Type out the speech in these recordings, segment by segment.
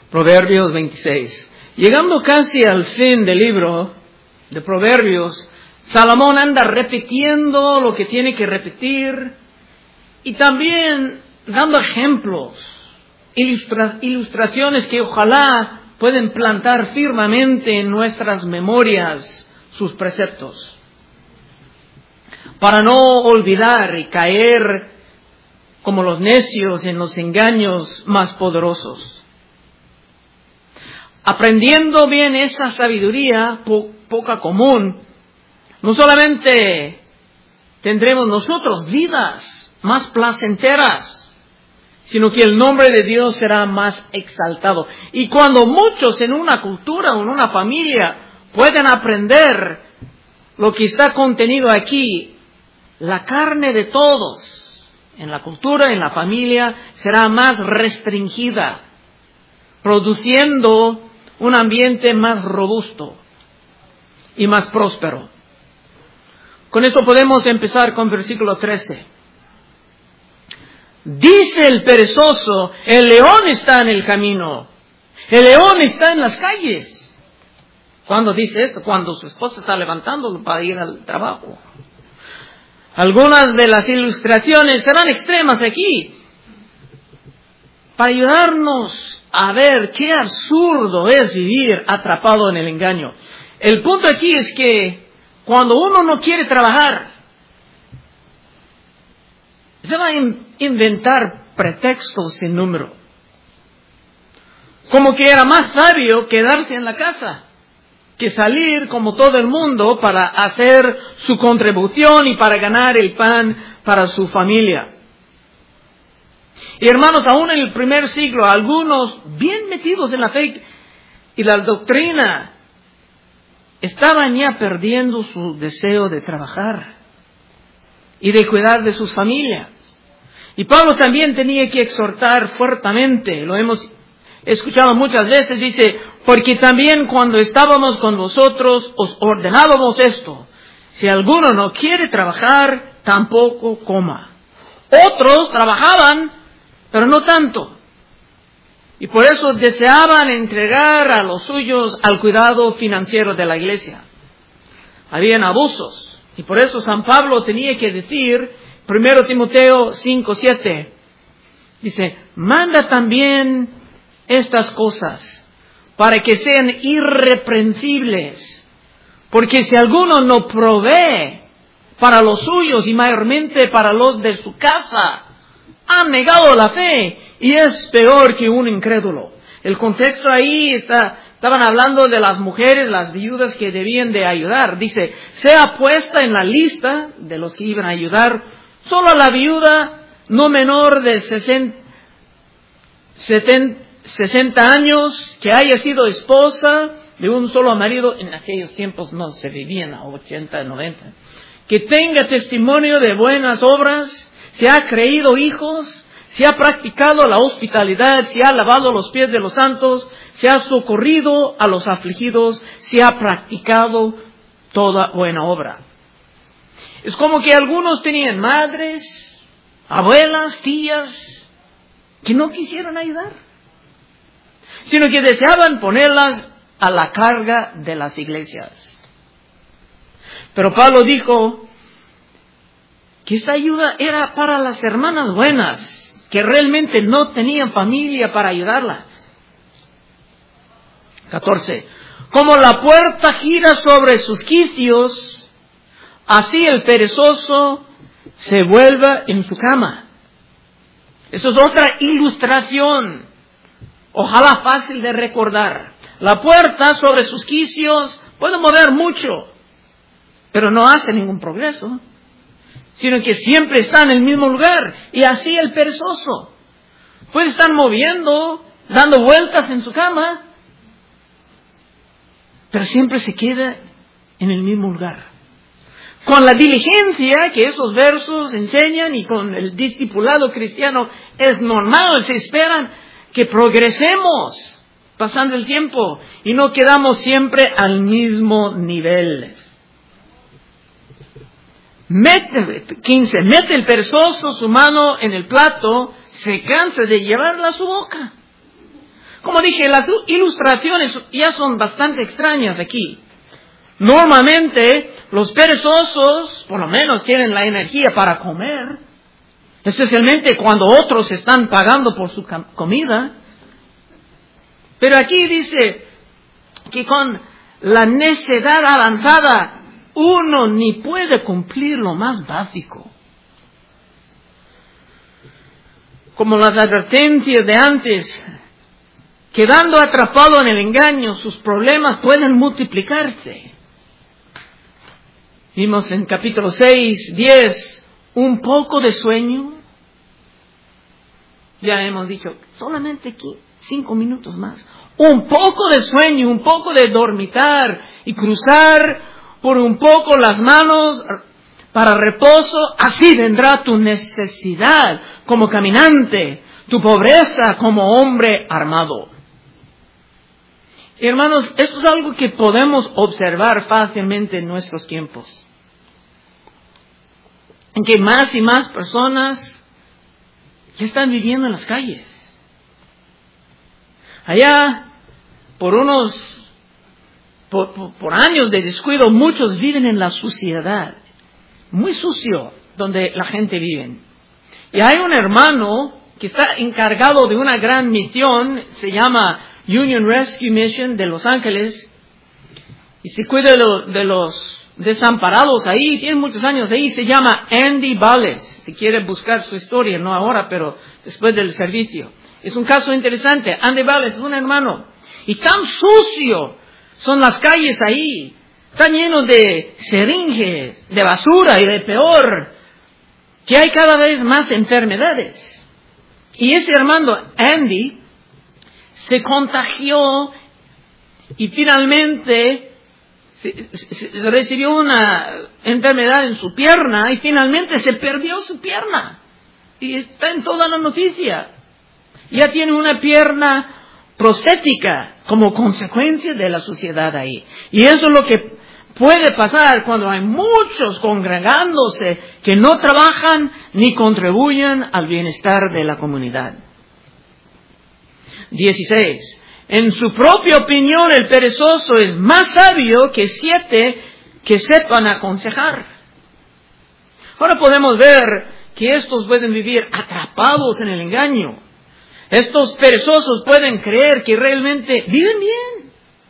Proverbios 26. Llegando casi al fin del libro de Proverbios, Salomón anda repitiendo lo que tiene que repetir y también dando ejemplos, ilustraciones que ojalá pueden plantar firmemente en nuestras memorias sus preceptos, para no olvidar y caer como los necios en los engaños más poderosos. Aprendiendo bien esa sabiduría poca común, no solamente tendremos nosotros vidas más placenteras, sino que el nombre de Dios será más exaltado. Y cuando muchos en una cultura o en una familia pueden aprender lo que está contenido aquí, la carne de todos en la cultura, en la familia, será más restringida, produciendo un ambiente más robusto y más próspero. Con esto podemos empezar con versículo 13. Dice el perezoso, el león está en el camino, el león está en las calles. ¿Cuándo dice eso? Cuando su esposa está levantándolo para ir al trabajo. Algunas de las ilustraciones serán extremas aquí, para ayudarnos a ver qué absurdo es vivir atrapado en el engaño. El punto aquí es que cuando uno no quiere trabajar, se va a inventar pretextos sin número. Como que era más sabio quedarse en la casa que salir como todo el mundo para hacer su contribución y para ganar el pan para su familia. Y hermanos, aún en el primer siglo, algunos bien metidos en la fe y la doctrina estaban ya perdiendo su deseo de trabajar y de cuidar de sus familias. Y Pablo también tenía que exhortar fuertemente, lo hemos escuchado muchas veces, dice, porque también cuando estábamos con vosotros os ordenábamos esto, si alguno no quiere trabajar, tampoco coma. Otros trabajaban, pero no tanto. Y por eso deseaban entregar a los suyos al cuidado financiero de la iglesia. Habían abusos. Y por eso San Pablo tenía que decir, 1 Timoteo 5:7, dice, manda también estas cosas para que sean irreprensibles. Porque si alguno no provee para los suyos y mayormente para los de su casa, han negado la fe y es peor que un incrédulo. El contexto ahí estaban hablando de las mujeres, las viudas que debían de ayudar. Dice, sea puesta en la lista de los que iban a ayudar solo a la viuda no menor de 60 años que haya sido esposa de un solo marido. En aquellos tiempos no se vivían a 80, 90. Que tenga testimonio de buenas obras, se ha creído hijos, se ha practicado la hospitalidad, se ha lavado los pies de los santos, se ha socorrido a los afligidos, se ha practicado toda buena obra. Es como que algunos tenían madres, abuelas, tías, que no quisieron ayudar, sino que deseaban ponerlas a la carga de las iglesias. Pero Pablo dijo que esta ayuda era para las hermanas buenas, que realmente no tenían familia para ayudarlas. 14. Como la puerta gira sobre sus quicios, así el perezoso se vuelve en su cama. Eso es otra ilustración, ojalá fácil de recordar. La puerta sobre sus quicios puede mover mucho, pero no hace ningún progreso, sino que siempre está en el mismo lugar. Y así el perezoso puede estar moviendo, dando vueltas en su cama, pero siempre se queda en el mismo lugar. Con la diligencia que esos versos enseñan y con el discipulado cristiano es normal, se esperan que progresemos pasando el tiempo y no quedamos siempre al mismo nivel. 15. Mete el perezoso su mano en el plato, se cansa de llevarla a su boca. Como dije, las ilustraciones ya son bastante extrañas aquí. Normalmente, los perezosos, por lo menos, tienen la energía para comer, especialmente cuando otros están pagando por su comida. Pero aquí dice que con la necedad avanzada, uno ni puede cumplir lo más básico. Como las advertencias de antes, quedando atrapado en el engaño, sus problemas pueden multiplicarse. Vimos en capítulo 6, 10, un poco de sueño. Ya hemos dicho, solamente aquí, 5 minutos más. Un poco de sueño, un poco de dormitar y cruzar por un poco las manos para reposo. Así vendrá tu necesidad como caminante, tu pobreza como hombre armado. Hermanos, esto es algo que podemos observar fácilmente en nuestros tiempos. En que más y más personas ya están viviendo en las calles. Allá, por años de descuido, muchos viven en la suciedad. Muy sucio donde la gente vive. Y hay un hermano que está encargado de una gran misión, se llama Union Rescue Mission de Los Ángeles, y se cuida de los desamparados ahí, tiene muchos años ahí, se llama Andy Bales. Si quiere buscar su historia, no ahora, pero después del servicio. Es un caso interesante. Andy Bales es un hermano, y tan sucio son las calles ahí, están llenos de seringes, de basura y de peor, que hay cada vez más enfermedades. Y ese hermano Andy se contagió y finalmente recibió una enfermedad en su pierna y finalmente se perdió su pierna. Y está en toda la noticia. Ya tiene una pierna prostética como consecuencia de la suciedad ahí. Y eso es lo que puede pasar cuando hay muchos congregándose que no trabajan ni contribuyen al bienestar de la comunidad. 16. En su propia opinión, el perezoso es más sabio que 7 que sepan aconsejar. Ahora podemos ver que estos pueden vivir atrapados en el engaño. Estos perezosos pueden creer que realmente viven bien,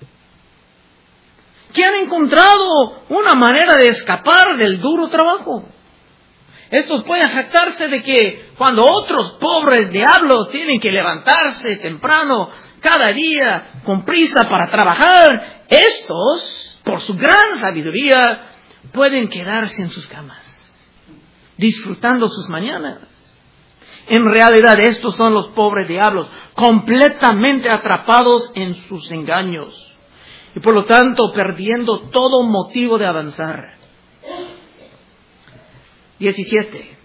que han encontrado una manera de escapar del duro trabajo. Estos pueden jactarse de que cuando otros pobres diablos tienen que levantarse temprano cada día con prisa para trabajar, estos, por su gran sabiduría, pueden quedarse en sus camas, disfrutando sus mañanas. En realidad, estos son los pobres diablos, completamente atrapados en sus engaños y por lo tanto perdiendo todo motivo de avanzar. 17.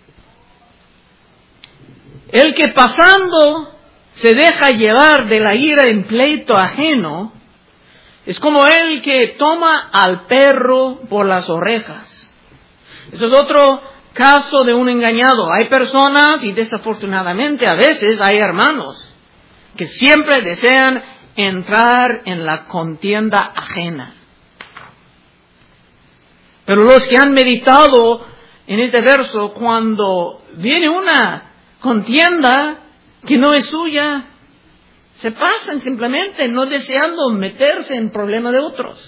El que pasando se deja llevar de la ira en pleito ajeno es como el que toma al perro por las orejas. Eso es otro caso de un engañado. Hay personas, y desafortunadamente a veces hay hermanos, que siempre desean entrar en la contienda ajena. Pero los que han meditado en este verso, cuando viene una contienda que no es suya, se pasan simplemente no deseando meterse en problemas de otros.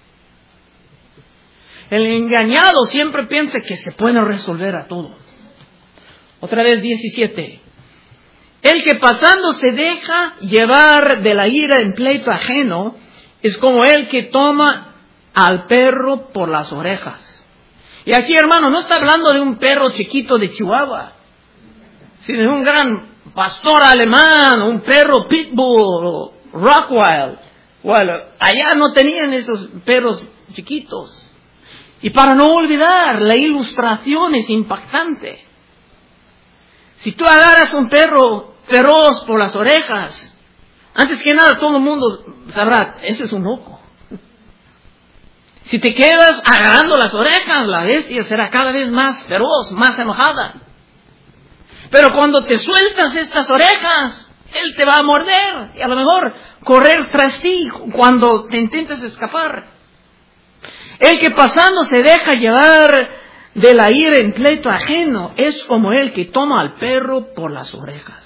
El engañado siempre piensa que se puede resolver a todo. Otra vez 17. El que pasando se deja llevar de la ira en pleito ajeno es como el que toma al perro por las orejas. Y aquí, hermano, no está hablando de un perro chiquito de Chihuahua, sino de un gran pastor alemán, un perro pitbull, Rottweiler. Bueno, allá no tenían esos perros chiquitos. Y para no olvidar, la ilustración es impactante. Si tú agarras un perro feroz por las orejas, antes que nada todo el mundo sabrá, ese es un loco. Si te quedas agarrando las orejas, la bestia será cada vez más feroz, más enojada. Pero cuando te sueltas estas orejas, Él te va a morder y a lo mejor correr tras ti cuando te intentes escapar. El que pasando se deja llevar de la ira en pleito ajeno es como el que toma al perro por las orejas.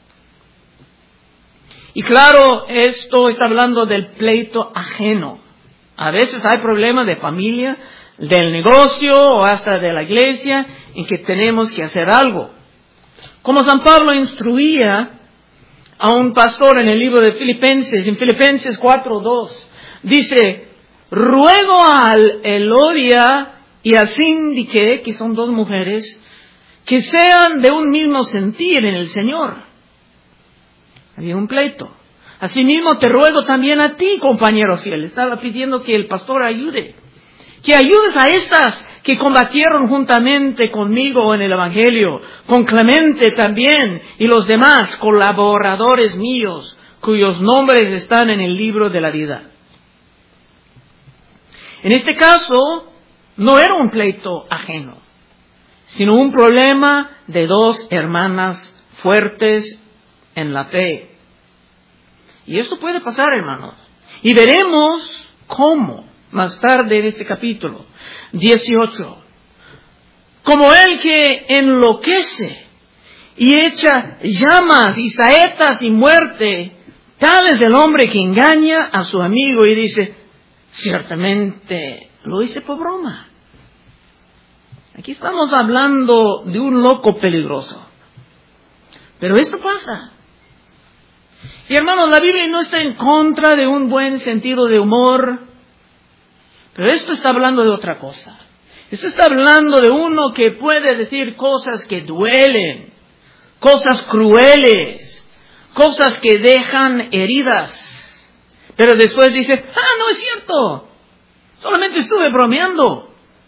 Y claro, esto está hablando del pleito ajeno. A veces hay problemas de familia, del negocio o hasta de la iglesia en que tenemos que hacer algo. Como San Pablo instruía a un pastor en el libro de Filipenses, en Filipenses 4:2, dice, ruego a Elodia y a Síndique, que son dos mujeres, que sean de un mismo sentir en el Señor. Había un pleito. Asimismo te ruego también a ti, compañero fiel. Estaba pidiendo que el pastor ayude. Que ayudes a estas que combatieron juntamente conmigo en el Evangelio, con Clemente también y los demás colaboradores míos, cuyos nombres están en el libro de la vida. En este caso, no era un pleito ajeno, sino un problema de dos hermanas fuertes en la fe. Y esto puede pasar, hermanos. Y veremos cómo más tarde en este capítulo 18. Como el que enloquece y echa llamas y saetas y muerte, tal es el hombre que engaña a su amigo y dice, ciertamente lo hice por broma. Aquí estamos hablando de un loco peligroso. Pero esto pasa. Y hermanos, la Biblia no está en contra de un buen sentido de humor, pero esto está hablando de otra cosa. Esto está hablando de uno que puede decir cosas que duelen, cosas crueles, cosas que dejan heridas. Pero después dice, no es cierto, solamente estuve bromeando.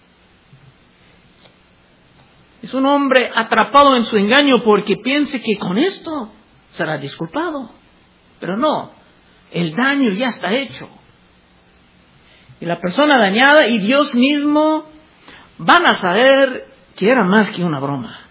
Es un hombre atrapado en su engaño porque piensa que con esto será disculpado. Pero no, el daño ya está hecho. Y la persona dañada y Dios mismo van a saber que era más que una broma.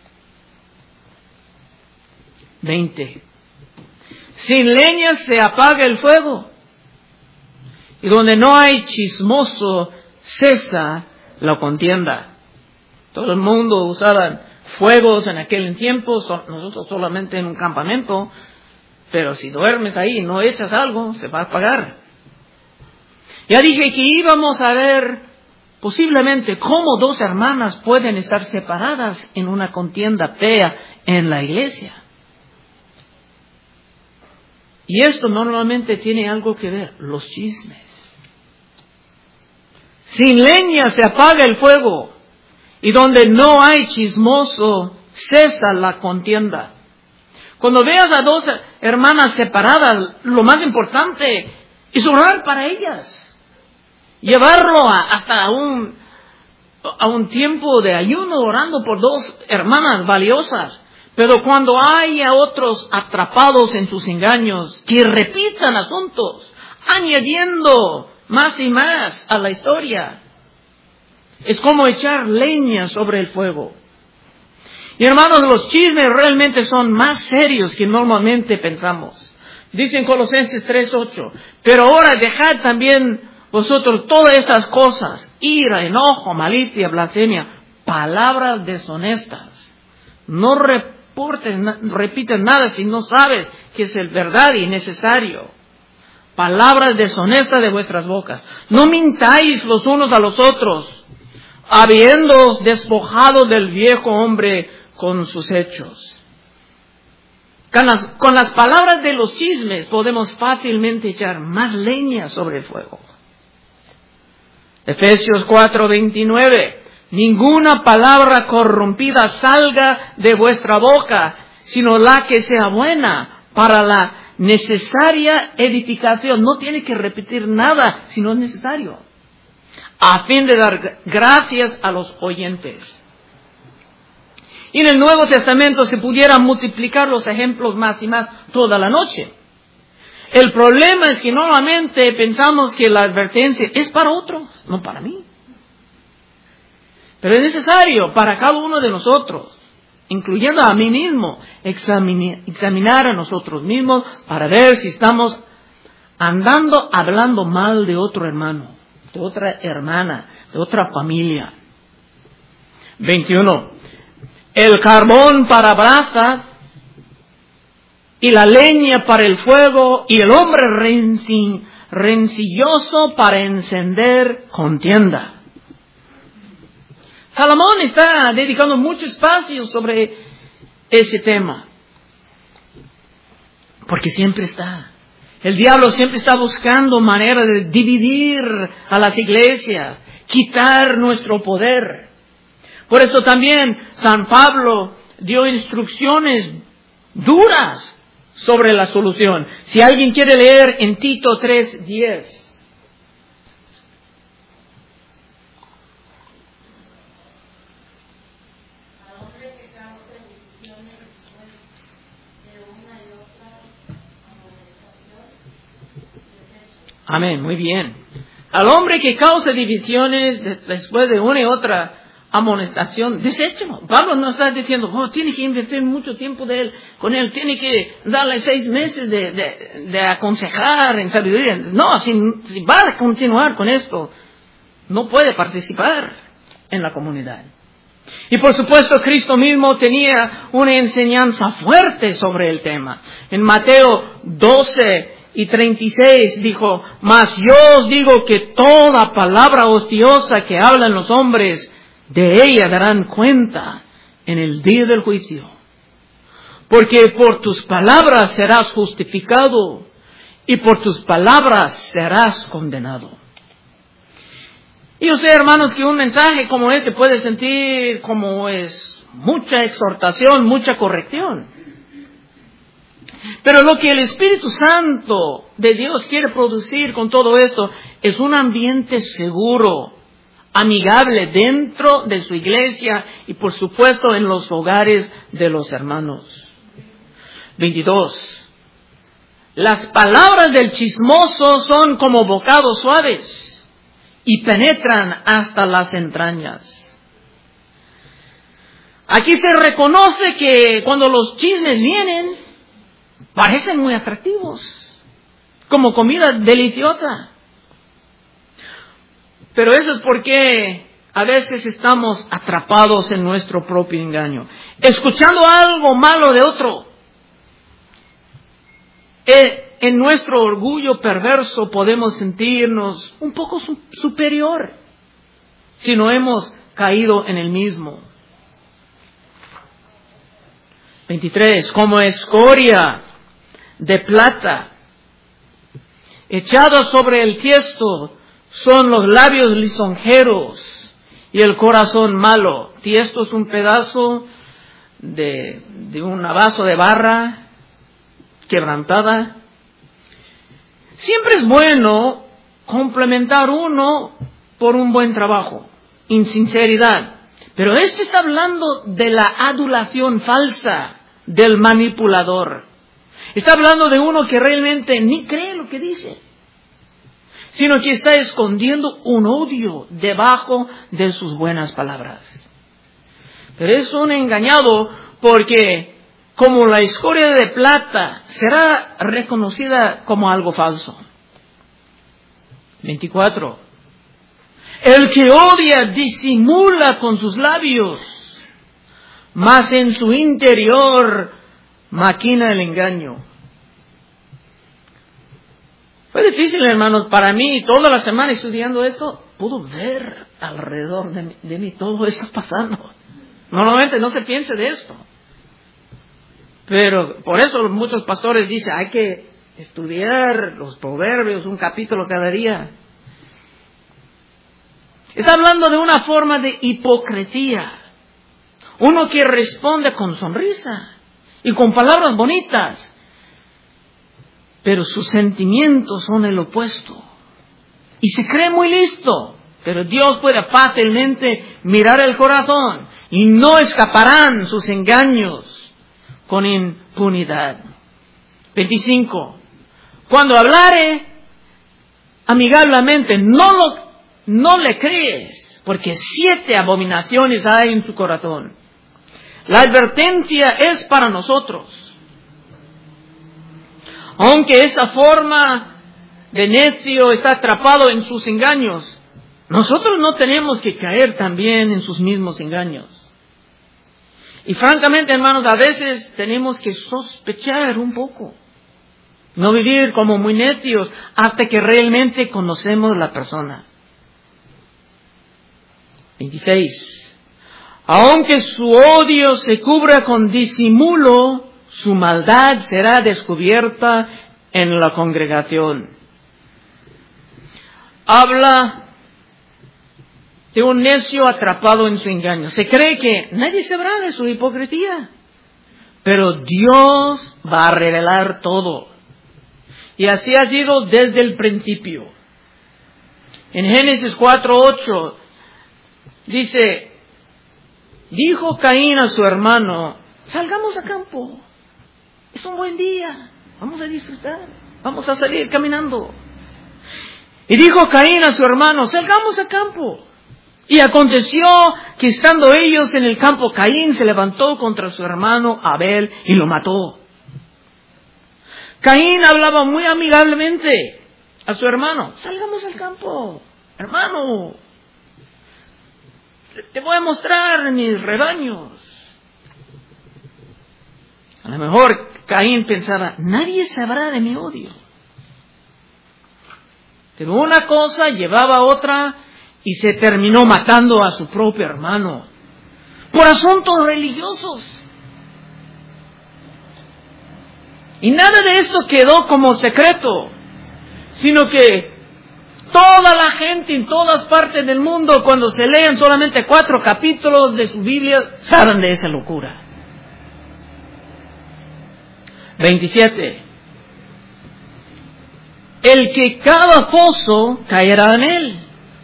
20. Sin leña se apaga el fuego, y donde no hay chismoso cesa la contienda. Todo el mundo usaba fuegos en aquel tiempo, nosotros solamente en un campamento, pero si duermes ahí y no echas algo, se va a apagar. Ya dije que íbamos a ver posiblemente cómo dos hermanas pueden estar separadas en una contienda fea en la iglesia. Y esto normalmente tiene algo que ver, los chismes. Sin leña se apaga el fuego, y donde no hay chismoso cesa la contienda. Cuando veas a dos hermanas separadas, lo más importante es orar para ellas. Llevarlo hasta a un tiempo de ayuno orando por dos hermanas valiosas. Pero cuando haya otros atrapados en sus engaños, que repitan asuntos, añadiendo más y más a la historia, es como echar leña sobre el fuego. Y hermanos, los chismes realmente son más serios que normalmente pensamos. Dice en Colosenses 3:8, pero ahora dejad también vosotros todas esas cosas, ira, enojo, malicia, blasfemia, palabras deshonestas. No repiten nada si no sabes que es el verdad y necesario. Palabras deshonestas de vuestras bocas. No mintáis los unos a los otros, habiéndoos despojado del viejo hombre con sus hechos. Con las palabras de los chismes podemos fácilmente echar más leña sobre el fuego. Efesios 4:29. Ninguna palabra corrompida salga de vuestra boca, sino la que sea buena para la necesaria edificación. No tiene que repetir nada si no es necesario, a fin de dar gracias a los oyentes. Y en el Nuevo Testamento se pudieran multiplicar los ejemplos más y más toda la noche. El problema es que normalmente pensamos que la advertencia es para otros, no para mí. Pero es necesario para cada uno de nosotros incluyendo a mí mismo, examinar a nosotros mismos para ver si estamos hablando mal de otro hermano, de otra hermana, de otra familia. 21. El carbón para brasas y la leña para el fuego y el hombre rencilloso para encender contienda. Salomón está dedicando mucho espacio sobre ese tema. Porque el diablo siempre está buscando manera de dividir a las iglesias, quitar nuestro poder. Por eso también San Pablo dio instrucciones duras sobre la solución. Si alguien quiere leer en Tito 3:10. Amén, muy bien. Al hombre que causa divisiones después de una y otra amonestación, deséchelo. Pablo no está diciendo, tiene que invertir mucho tiempo con él, tiene que darle 6 meses de aconsejar en sabiduría. No, si va a continuar con esto, no puede participar en la comunidad. Y por supuesto, Cristo mismo tenía una enseñanza fuerte sobre el tema. En Mateo 12:36 dijo, mas yo os digo que toda palabra ociosa que hablan los hombres, de ella darán cuenta en el día del juicio. Porque por tus palabras serás justificado y por tus palabras serás condenado. Y yo sé, hermanos, que un mensaje como este puede sentir como es mucha exhortación, mucha corrección. Pero lo que el Espíritu Santo de Dios quiere producir con todo esto es un ambiente seguro, amigable dentro de su iglesia y por supuesto en los hogares de los hermanos. 22. Las palabras del chismoso son como bocados suaves y penetran hasta las entrañas. Aquí se reconoce que cuando los chismes vienen, parecen muy atractivos, como comida deliciosa. Pero eso es porque a veces estamos atrapados en nuestro propio engaño, escuchando algo malo de otro. En nuestro orgullo perverso podemos sentirnos un poco superior si no hemos caído en el mismo. 23. Como escoria de plata, echada sobre el tiesto, son los labios lisonjeros y el corazón malo. Tiesto es un pedazo de un vaso de barra quebrantada. Siempre es bueno complementar uno por un buen trabajo, en sinceridad. Pero está hablando de la adulación falsa del manipulador. Está hablando de uno que realmente ni cree lo que dice, sino que está escondiendo un odio debajo de sus buenas palabras. Pero es un engañado porque como la escoria de plata será reconocida como algo falso. 24. El que odia disimula con sus labios, mas en su interior maquina el engaño. Fue difícil, hermanos, para mí, toda la semana estudiando esto, puedo ver alrededor de mí todo esto pasando. Normalmente no se piensa de esto. Pero por eso muchos pastores dicen, hay que estudiar los proverbios, un capítulo cada día. Está hablando de una forma de hipocresía. Uno que responde con sonrisa y con palabras bonitas, pero sus sentimientos son el opuesto. Y se cree muy listo, pero Dios puede fácilmente mirar el corazón y no escaparán sus engaños con impunidad. 25. Cuando hablare amigablemente, no le crees, porque 7 abominaciones hay en su corazón. La advertencia es para nosotros. Aunque esa forma de necio está atrapado en sus engaños, nosotros no tenemos que caer también en sus mismos engaños. Y francamente, hermanos, a veces tenemos que sospechar un poco. No vivir como muy necios hasta que realmente conocemos la persona. 26. Aunque su odio se cubra con disimulo, su maldad será descubierta en la congregación. Habla de un necio atrapado en su engaño. Se cree que nadie sabrá de su hipocresía, pero Dios va a revelar todo. Y así ha sido desde el principio. En Génesis 4:8 dice, dijo Caín a su hermano, salgamos a campo, es un buen día, vamos a disfrutar, vamos a salir caminando. Y dijo Caín a su hermano, salgamos a campo. Y aconteció que estando ellos en el campo, Caín se levantó contra su hermano Abel y lo mató. Caín hablaba muy amigablemente a su hermano, salgamos al campo, hermano, te voy a mostrar mis rebaños. A lo mejor Caín pensaba, nadie sabrá de mi odio. Pero una cosa llevaba a otra y se terminó matando a su propio hermano por asuntos religiosos. Y nada de esto quedó como secreto, sino que toda la gente en todas partes del mundo, cuando se leen solamente 4 capítulos de su Biblia, saben de esa locura. 27. El que cava foso caerá en él,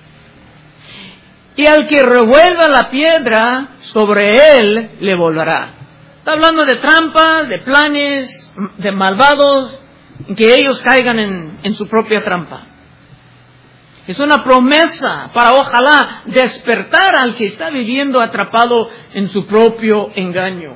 y al que revuelva la piedra, sobre él le volverá. Está hablando de trampas, de planes, de malvados, que ellos caigan en su propia trampa. Es una promesa para ojalá despertar al que está viviendo atrapado en su propio engaño.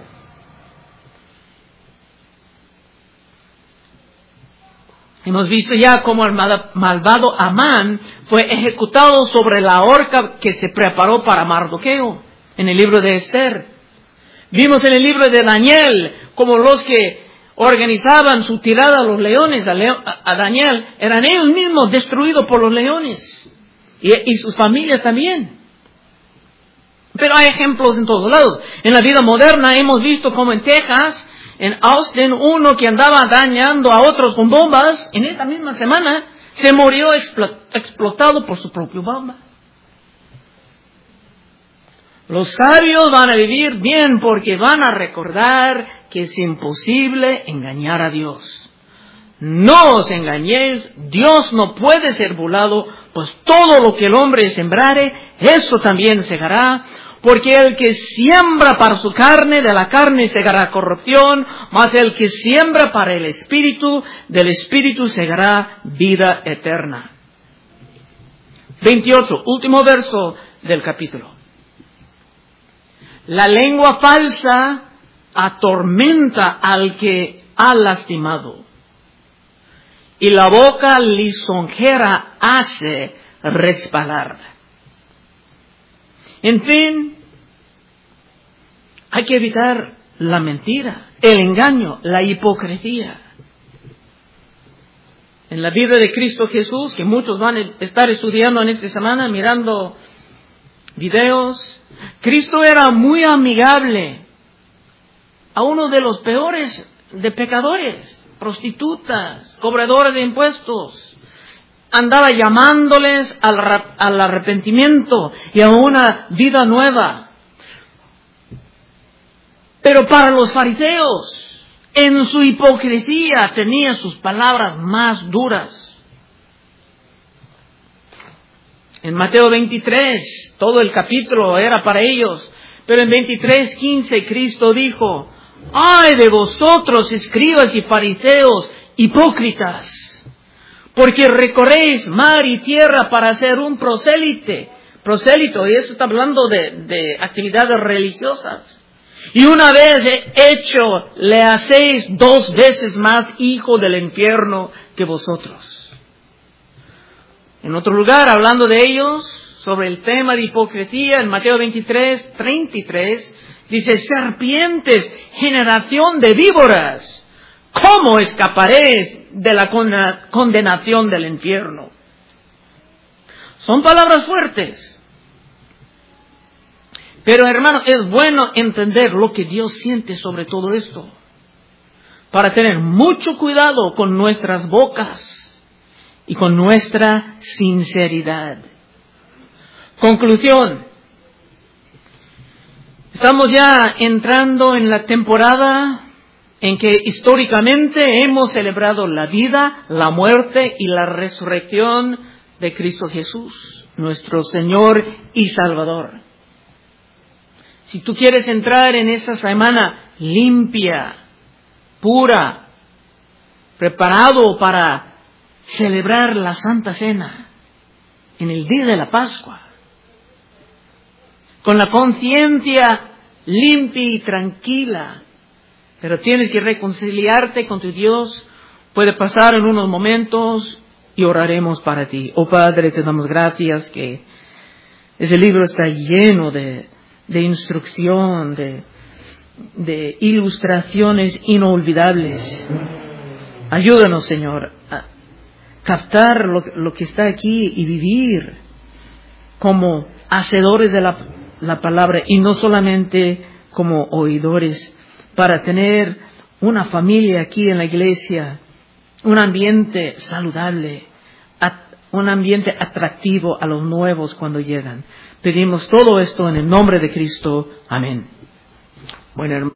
Hemos visto ya cómo el malvado Amán fue ejecutado sobre la horca que se preparó para Mardoqueo en el libro de Esther. Vimos en el libro de Daniel como los que organizaban su tirada a los leones, a Daniel, eran ellos mismos destruidos por los leones y sus familias también. Pero hay ejemplos en todos lados. En la vida moderna hemos visto como en Texas, en Austin, uno que andaba dañando a otros con bombas, en esta misma semana se murió explotado por su propia bomba. Los sabios van a vivir bien porque van a recordar que es imposible engañar a Dios. No os engañéis, Dios no puede ser burlado, pues todo lo que el hombre sembrare, eso también segará. Porque el que siembra para su carne, de la carne segará corrupción, mas el que siembra para el Espíritu, del Espíritu segará vida eterna. 28, último verso del capítulo. La lengua falsa atormenta al que ha lastimado, y la boca lisonjera hace resbalar. En fin, hay que evitar la mentira, el engaño, la hipocresía. En la vida de Cristo Jesús, que muchos van a estar estudiando en esta semana, mirando videos, Cristo era muy amigable a uno de los peores de pecadores, prostitutas, cobradores de impuestos. Andaba llamándoles al arrepentimiento y a una vida nueva. Pero para los fariseos, en su hipocresía tenía sus palabras más duras. En Mateo 23, todo el capítulo era para ellos, pero en 23:15 Cristo dijo, ¡ay de vosotros, escribas y fariseos, hipócritas! Porque recorréis mar y tierra para ser un prosélito, y eso está hablando de actividades religiosas. Y una vez hecho, le hacéis 2 veces más hijo del infierno que vosotros. En otro lugar, hablando de ellos, sobre el tema de hipocresía, en Mateo 23:33, dice: serpientes, generación de víboras, ¿cómo escaparéis de la condenación del infierno? Son palabras fuertes. Pero, hermano, es bueno entender lo que Dios siente sobre todo esto, para tener mucho cuidado con nuestras bocas y con nuestra sinceridad. Conclusión. Estamos ya entrando en la temporada en que históricamente hemos celebrado la vida, la muerte y la resurrección de Cristo Jesús, nuestro Señor y Salvador. Si tú quieres entrar en esa semana limpia, pura, preparado para celebrar la Santa Cena en el día de la Pascua, con la conciencia limpia y tranquila, pero tienes que reconciliarte con tu Dios, puede pasar en unos momentos y oraremos para ti. Oh Padre, te damos gracias que ese libro está lleno de instrucción, de ilustraciones inolvidables. Ayúdanos, Señor, a captar lo que está aquí y vivir como hacedores de la palabra y no solamente como oidores, para tener una familia aquí en la iglesia, un ambiente saludable, un ambiente atractivo a los nuevos cuando llegan. Pedimos todo esto en el nombre de Cristo. Amén. Bueno, hermano.